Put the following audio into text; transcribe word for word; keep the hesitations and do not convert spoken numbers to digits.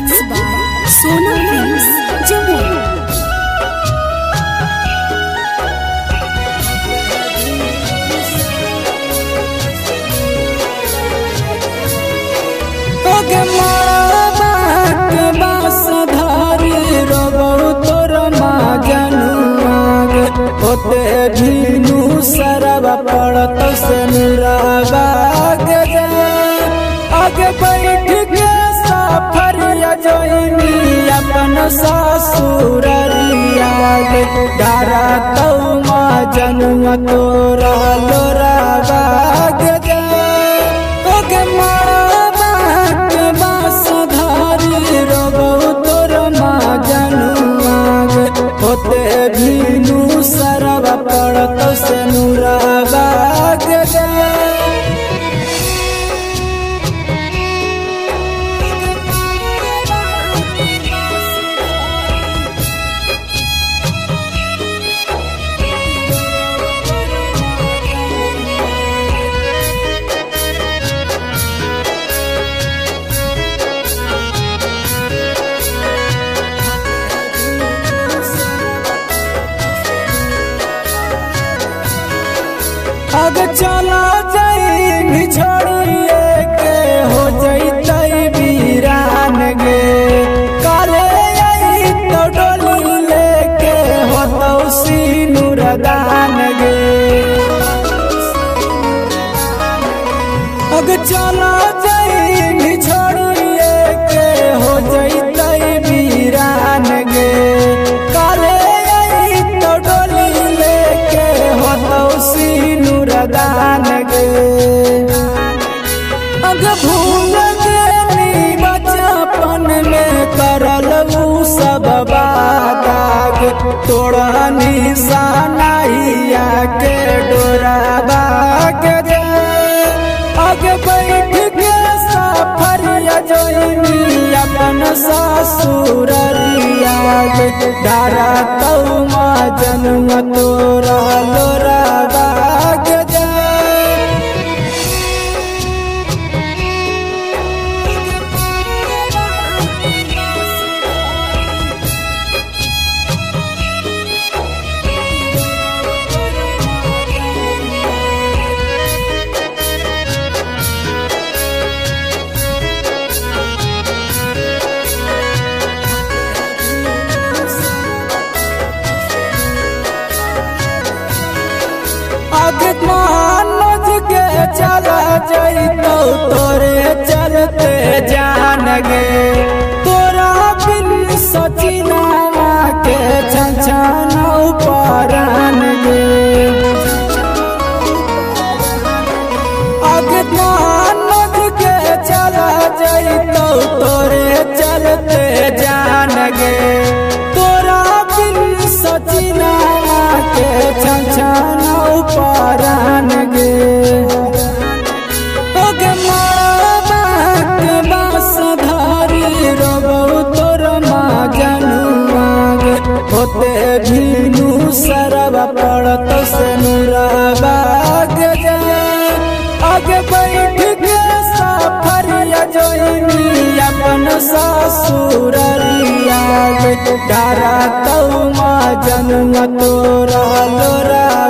Mixed by Sona Films, Jammu. होते भीनु सरवा पड़त से नुराबाग आगे बैठ के सफरिया जोइनी अपन ससुररिया डारा तो माँ जनुआ तोरा लोराबाग ओगे माँ के बास धारी रोबो तोर माँ जनुआ होते भीनु सरवा पड़त से नुराबाग अब चला जाई छोड़िए के हो जैतई वीरान गे काले आई तो डोली लेके होतौ सिनुरदान गे अब चला जाई छोड़िए के हो जैतई वीरान गे काले आई तो डोली लेके होतौ दान गे अग भूल गेली बचपन में करल उ सब बादाग तोड़ा निशानाइया के डोराबाग अग बैठ के सफरिया जोइनी अपन ससुररिया डारा तौ माँ जनुआ तोरा लोराबाग मनोज के चला जैतो तोरे चलते जान गे तोरा बिन सचिना के छछना परान गे अग मनोज के चला जैतो तोरे चलते जान गे तोरा बिन सचिना के छछना परान गे ओगे माँ के बास धारी रोबो तोर माँ जनुआ होते भीनु सरवा पड़त से नुराबाग आगे बैठ के सफरिया जोइनी अपन ससुररिया डारा तौ माँ जनुआ तोरा लोरा